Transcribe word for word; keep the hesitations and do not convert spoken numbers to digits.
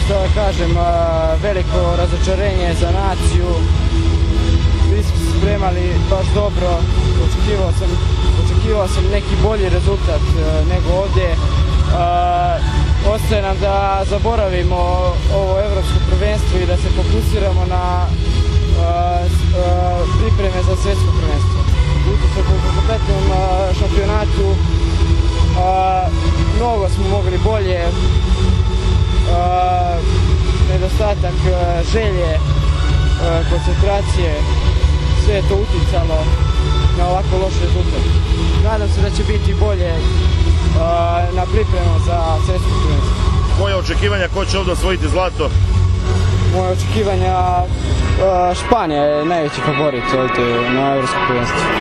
što da kažem, veliko razočarenje za naciju. Mi smo se spremali baš dobro, očekivao sam, očekivao sam neki bolji rezultat nego ovdje. Ostaje nam da zaboravimo ovo evropsko prvenstvo i da se fokusiramo na pripreme za svjetsko prvenstvo. Utisak u kompletnom šampionatu, mnogo smo mogli bolje, nedostatak želje, koncentracije, sve je to uticalo na ovako loš rezultat. Nadam se da će biti bolje na pripremu za svjetsko prvenstvo. Moje očekivanja, ko će ovdje osvojiti zlato? Moje očekivanja, Španija je najveći favorit ovdje na evropskom prvenstvu.